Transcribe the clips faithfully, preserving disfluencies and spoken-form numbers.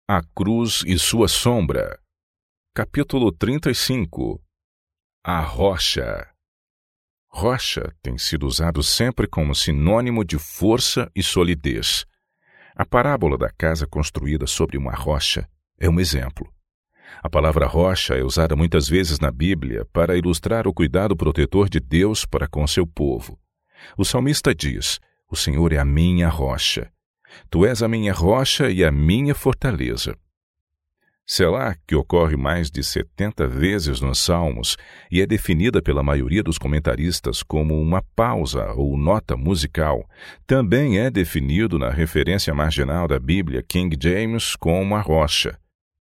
A cruz e sua sombra. Capítulo trinta e cinco. A rocha. Rocha tem sido usado sempre como sinônimo de força e solidez. A parábola da casa construída sobre uma rocha é um exemplo. A palavra rocha é usada muitas vezes na Bíblia para ilustrar o cuidado protetor de Deus para com seu povo. O salmista diz: "O Senhor é a minha rocha. Tu és a minha rocha e a minha fortaleza." Selá, que ocorre mais de setenta vezes nos Salmos e é definida pela maioria dos comentaristas como uma pausa ou nota musical, também é definido na referência marginal da Bíblia King James como a rocha.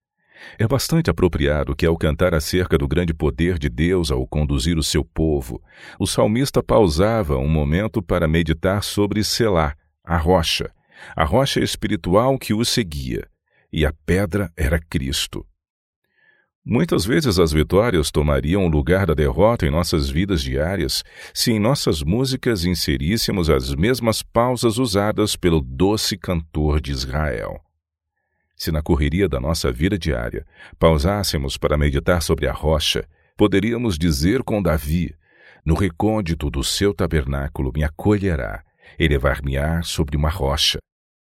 É bastante apropriado que, ao cantar acerca do grande poder de Deus ao conduzir o seu povo, o salmista pausava um momento para meditar sobre Selá, a rocha, a rocha espiritual que o seguia, e a pedra era Cristo. Muitas vezes as vitórias tomariam o lugar da derrota em nossas vidas diárias se em nossas músicas inseríssemos as mesmas pausas usadas pelo doce cantor de Israel. Se na correria da nossa vida diária pausássemos para meditar sobre a rocha, poderíamos dizer com Davi: "No recôndito do seu tabernáculo me acolherá, elevar-me-á sobre uma rocha."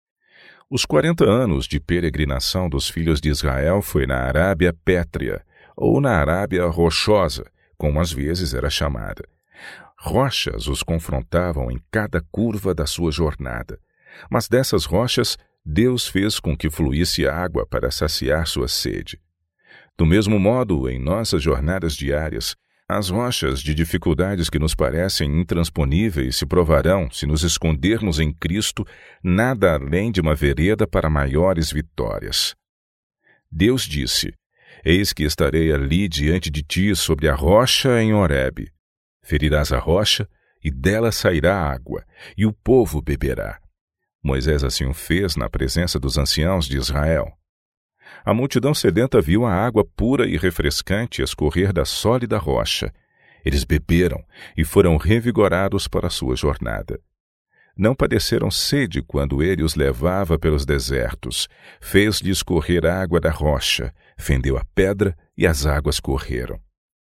Os quarenta anos de peregrinação dos filhos de Israel foi na Arábia Pétrea, ou na Arábia Rochosa, como às vezes era chamada. Rochas os confrontavam em cada curva da sua jornada, mas dessas rochas Deus fez com que fluísse água para saciar sua sede. Do mesmo modo, em nossas jornadas diárias, as rochas de dificuldades que nos parecem intransponíveis se provarão, se nos escondermos em Cristo, nada além de uma vereda para maiores vitórias. Deus disse: "Eis que estarei ali diante de ti sobre a rocha em Horebe. Ferirás a rocha, e dela sairá água, e o povo beberá." Moisés assim o fez na presença dos anciãos de Israel. A multidão sedenta viu a água pura e refrescante escorrer da sólida rocha. Eles beberam e foram revigorados para a sua jornada. Não padeceram sede quando ele os levava pelos desertos. Fez-lhes correr água da rocha, fendeu a pedra e as águas correram.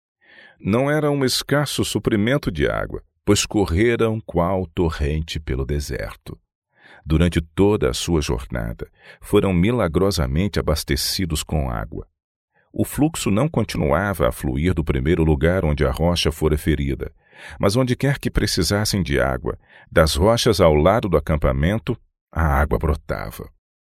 Não era um escasso suprimento de água, pois correram qual torrente pelo deserto. Durante toda a sua jornada, foram milagrosamente abastecidos com água. O fluxo não continuava a fluir do primeiro lugar onde a rocha fora ferida, mas onde quer que precisassem de água, das rochas ao lado do acampamento, a água brotava.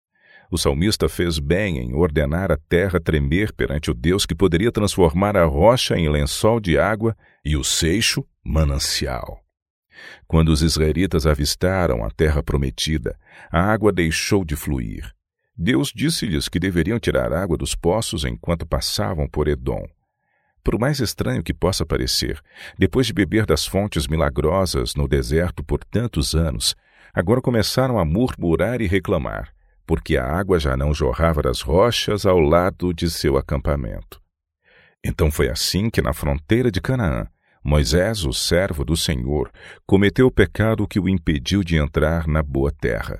O salmista fez bem em ordenar a terra tremer perante o Deus que poderia transformar a rocha em lençol de água e o seixo manancial. Quando os israelitas avistaram a terra prometida, a água deixou de fluir. Deus disse-lhes que deveriam tirar água dos poços enquanto passavam por Edom. Por mais estranho que possa parecer, depois de beber das fontes milagrosas no deserto por tantos anos, agora começaram a murmurar e reclamar, porque a água já não jorrava das rochas ao lado de seu acampamento. Então foi assim que na fronteira de Canaã, Moisés, o servo do Senhor, cometeu o pecado que o impediu de entrar na boa terra.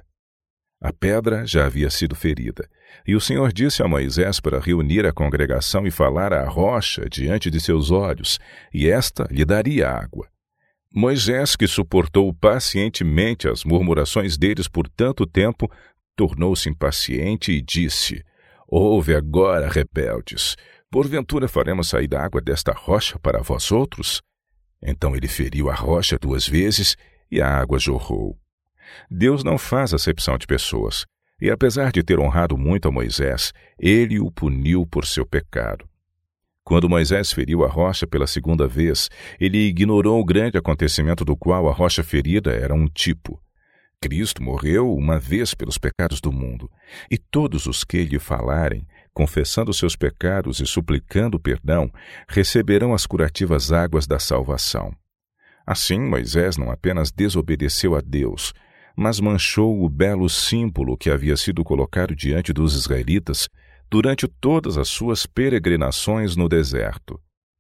A pedra já havia sido ferida, e o Senhor disse a Moisés para reunir a congregação e falar à rocha diante de seus olhos, e esta lhe daria água. Moisés, que suportou pacientemente as murmurações deles por tanto tempo, tornou-se impaciente e disse: "Ouve agora, rebeldes, porventura faremos sair da água desta rocha para vós outros?" Então ele feriu a rocha duas vezes e a água jorrou. Deus não faz acepção de pessoas, e apesar de ter honrado muito a Moisés, ele o puniu por seu pecado. Quando Moisés feriu a rocha pela segunda vez, ele ignorou o grande acontecimento do qual a rocha ferida era um tipo. Cristo morreu uma vez pelos pecados do mundo, e todos os que lhe falarem, confessando seus pecados e suplicando perdão, receberão as curativas águas da salvação. Assim, Moisés não apenas desobedeceu a Deus, mas manchou o belo símbolo que havia sido colocado diante dos israelitas durante todas as suas peregrinações no deserto.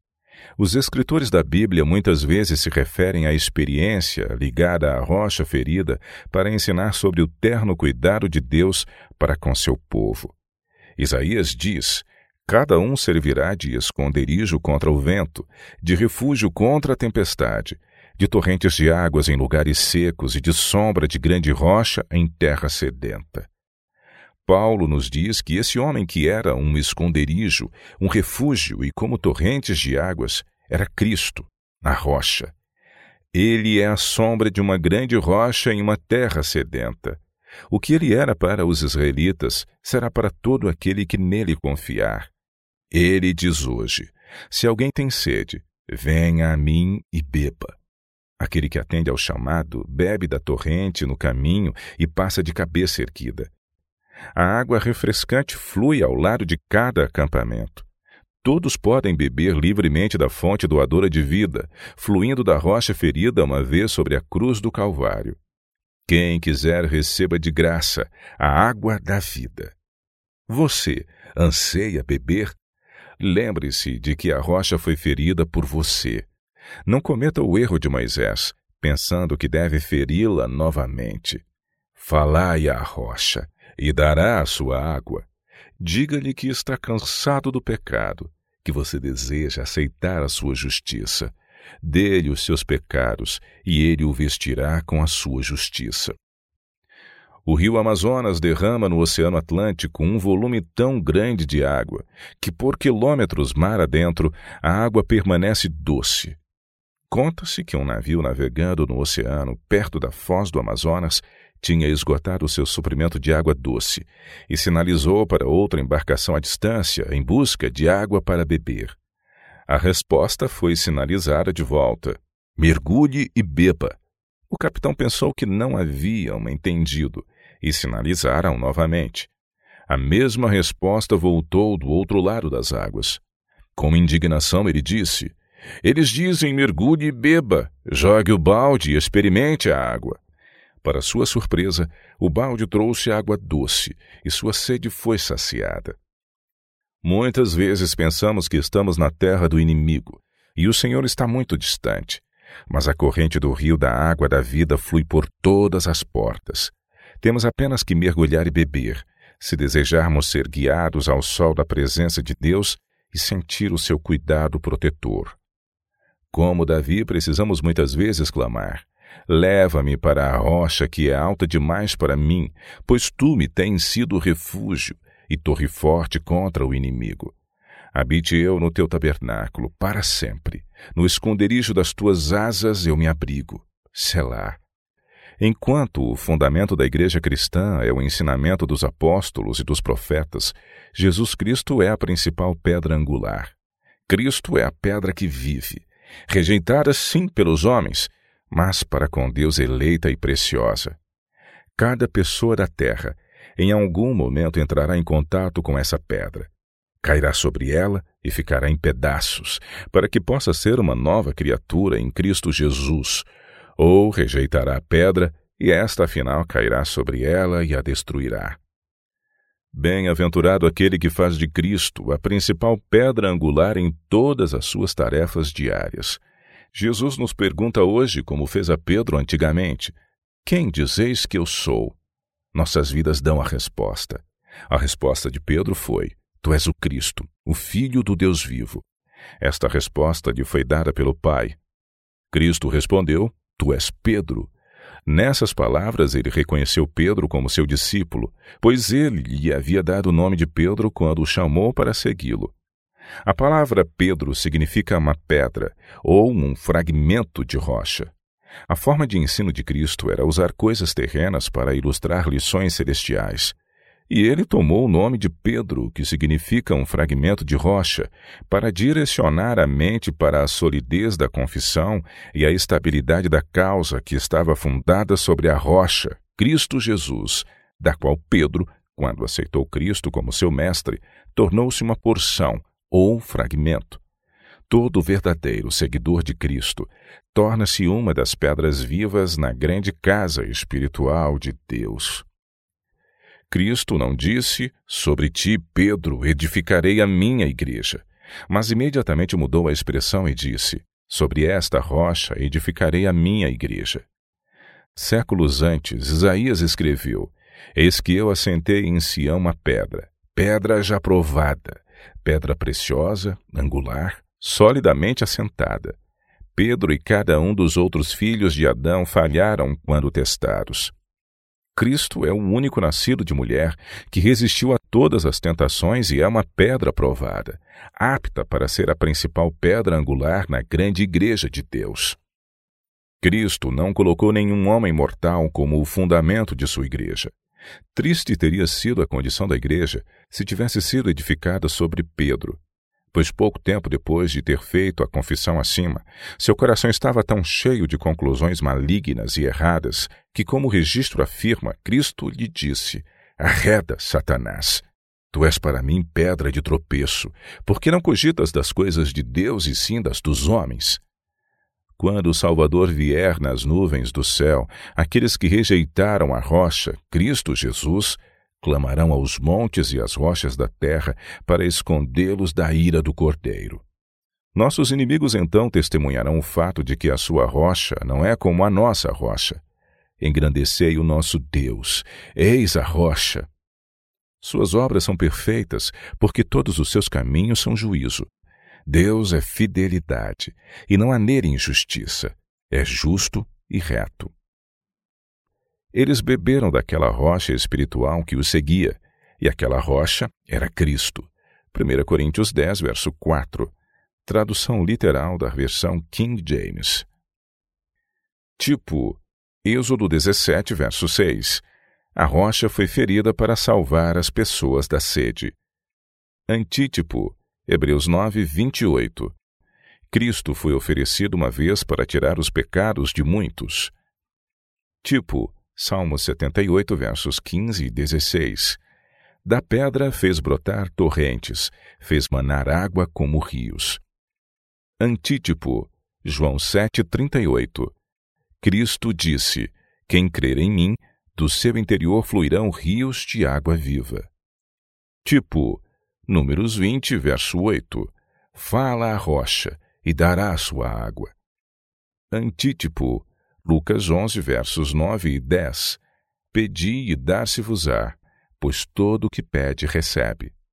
Os escritores da Bíblia muitas vezes se referem à experiência ligada à rocha ferida para ensinar sobre o terno cuidado de Deus para com seu povo. Isaías diz: cada um servirá de esconderijo contra o vento, de refúgio contra a tempestade, de torrentes de águas em lugares secos e de sombra de grande rocha em terra sedenta. Paulo nos diz que esse homem que era um esconderijo, um refúgio e como torrentes de águas, era Cristo, a rocha. Ele é a sombra de uma grande rocha em uma terra sedenta. O que ele era para os israelitas será para todo aquele que nele confiar. Ele diz hoje: se alguém tem sede, venha a mim e beba. Aquele que atende ao chamado bebe da torrente no caminho e passa de cabeça erguida. A água refrescante flui ao lado de cada acampamento. Todos podem beber livremente da fonte doadora de vida, fluindo da rocha ferida uma vez sobre a cruz do Calvário. Quem quiser, receba de graça a água da vida. Você anseia beber? Lembre-se de que a rocha foi ferida por você. Não cometa o erro de Moisés, pensando que deve feri-la novamente. Falai à rocha, e dará a sua água. Diga-lhe que está cansado do pecado, que você deseja aceitar a sua justiça. Dê-lhe os seus pecados, e ele o vestirá com a sua justiça. O rio Amazonas derrama no Oceano Atlântico um volume tão grande de água que, por quilômetros mar adentro, a água permanece doce. Conta-se que um navio navegando no oceano, perto da foz do Amazonas, tinha esgotado o seu suprimento de água doce e sinalizou para outra embarcação à distância em busca de água para beber. A resposta foi sinalizada de volta: mergulhe e beba. O capitão pensou que não haviam entendido e sinalizaram novamente. A mesma resposta voltou do outro lado das águas. Com indignação ele disse: eles dizem mergulhe e beba, jogue o balde e experimente a água. Para sua surpresa, o balde trouxe água doce e sua sede foi saciada. Muitas vezes pensamos que estamos na terra do inimigo e o Senhor está muito distante, mas a corrente do rio da água da vida flui por todas as portas. Temos apenas que mergulhar e beber, se desejarmos ser guiados ao sol da presença de Deus e sentir o seu cuidado protetor. Como Davi, precisamos muitas vezes clamar: leva-me para a rocha que é alta demais para mim, pois tu me tens sido refúgio e torre forte contra o inimigo. Habite eu no teu tabernáculo para sempre. No esconderijo das tuas asas eu me abrigo. Selá. Enquanto o fundamento da igreja cristã é o ensinamento dos apóstolos e dos profetas, Jesus Cristo é a principal pedra angular. Cristo é a pedra que vive, rejeitada sim pelos homens, mas para com Deus eleita e preciosa. Cada pessoa da terra, em algum momento, entrará em contato com essa pedra. Cairá sobre ela e ficará em pedaços, para que possa ser uma nova criatura em Cristo Jesus, ou rejeitará a pedra e esta afinal cairá sobre ela e a destruirá. Bem-aventurado aquele que faz de Cristo a principal pedra angular em todas as suas tarefas diárias. Jesus nos pergunta hoje, como fez a Pedro antigamente: quem dizeis que eu sou? Nossas vidas dão a resposta. A resposta de Pedro foi: tu és o Cristo, o Filho do Deus vivo. Esta resposta lhe foi dada pelo Pai. Cristo respondeu: tu és Pedro. Nessas palavras ele reconheceu Pedro como seu discípulo, pois ele lhe havia dado o nome de Pedro quando o chamou para segui-lo. A palavra Pedro significa uma pedra ou um fragmento de rocha. A forma de ensino de Cristo era usar coisas terrenas para ilustrar lições celestiais. E ele tomou o nome de Pedro, que significa um fragmento de rocha, para direcionar a mente para a solidez da confissão e a estabilidade da causa que estava fundada sobre a rocha, Cristo Jesus, da qual Pedro, quando aceitou Cristo como seu mestre, tornou-se uma porção ou fragmento. Todo verdadeiro seguidor de Cristo torna-se uma das pedras vivas na grande casa espiritual de Deus. Cristo não disse: sobre ti, Pedro, edificarei a minha igreja, mas imediatamente mudou a expressão e disse: sobre esta rocha edificarei a minha igreja. Séculos antes, Isaías escreveu: eis que eu assentei em Sião uma pedra, pedra já provada, pedra preciosa, angular, solidamente assentada. Pedro e cada um dos outros filhos de Adão falharam quando testados. Cristo é o único nascido de mulher que resistiu a todas as tentações e é uma pedra provada, apta para ser a principal pedra angular na grande igreja de Deus. Cristo não colocou nenhum homem mortal como o fundamento de sua igreja. Triste teria sido a condição da igreja se tivesse sido edificada sobre Pedro, pois pouco tempo depois de ter feito a confissão acima, seu coração estava tão cheio de conclusões malignas e erradas que, como o registro afirma, Cristo lhe disse: Arreda, Satanás! Tu és para mim pedra de tropeço, porque não cogitas das coisas de Deus e sim das dos homens. Quando o Salvador vier nas nuvens do céu, aqueles que rejeitaram a rocha, Cristo Jesus, clamarão aos montes e às rochas da terra para escondê-los da ira do Cordeiro. Nossos inimigos então testemunharão o fato de que a sua rocha não é como a nossa rocha. Engrandecei o nosso Deus, eis a rocha. Suas obras são perfeitas, porque todos os seus caminhos são juízo. Deus é fidelidade, e não há nele injustiça. É justo e reto. Eles beberam daquela rocha espiritual que os seguia, e aquela rocha era Cristo. primeira Coríntios dez, verso quatro. Tradução literal da versão King James. Tipo, Êxodo dezessete, verso seis. A rocha foi ferida para salvar as pessoas da sede. Antítipo, Hebreus nove, vinte e oito. Cristo foi oferecido uma vez para tirar os pecados de muitos. Tipo, Salmo setenta e oito, versos quinze e dezesseis. Da pedra fez brotar torrentes, fez manar água como rios. Antítipo, João sete, trinta e oito. Cristo disse: Quem crer em mim, do seu interior fluirão rios de água viva. Tipo, Números vinte, verso oito. Fala a rocha, e dará a sua água. Antítipo, Lucas onze, versos nove e dez. Pedi e dar-se-vos-á, pois todo o que pede recebe.